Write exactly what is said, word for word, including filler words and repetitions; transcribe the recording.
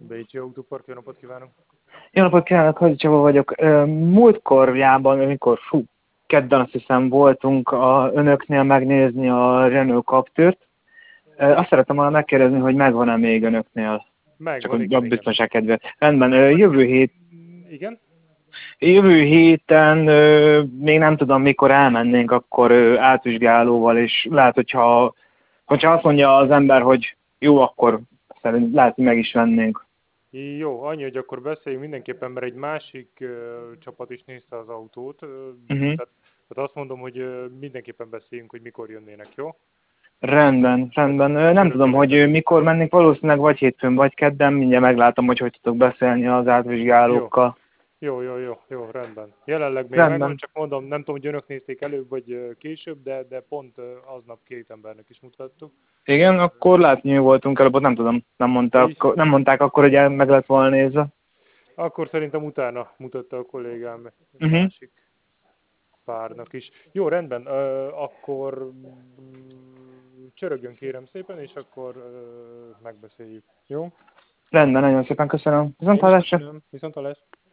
Bécsi Autópark, jó napot kívánok! Jó napot kívánok, Hazi Csaba vagyok. Múltkorjában, amikor fú, kedden azt hiszem voltunk a önöknél megnézni a Renault Captur-t. Azt szerettem volna megkérdezni, hogy megvan-e még önöknél? Csak Megvan, a igen, igen. biztonság kedvéért. Rendben, Megvan, jövő igen. hét, Igen? jövő héten, még nem tudom mikor elmennénk, akkor átvizsgálóval, és lehet, hogyha, hogyha azt mondja az ember, hogy jó, akkor szerint lehet, hogy meg is vennénk. Jó, annyi, hogy akkor beszéljünk mindenképpen, mert egy másik uh, csapat is nézte az autót. Uh, Uh-huh. tehát, tehát azt mondom, hogy uh, mindenképpen beszéljünk, hogy mikor jönnének, jó? Rendben, Tehát rendben. Nem tudom, csörögjön egy hogy előre. mikor mennénk, valószínűleg vagy hétfőn, vagy kedden, mindjárt meglátom, hogy hogy tudok beszélni az Jó, átvizsgálókkal. jó, jó, jó, jó, rendben. Jelenleg még megvan, Rendben. csak mondom, nem tudom, hogy önök nézték előbb, vagy uh, később, de, de pont uh, aznap két embernek is mutattuk. Igen, akkor látni voltunk előbb, ott nem tudom, nem mondták, Így, nem mondták akkor, hogy el meg lett volna nézve. akkor szerintem utána mutatta a kollégám egy Uh-huh. másik párnak is. Jó, rendben, ö, akkor mm, csörögjön kérem szépen, és akkor ö, megbeszéljük. Jó? Rendben, nagyon szépen köszönöm. Viszont Én is hallásra. köszönöm. Viszont hallás.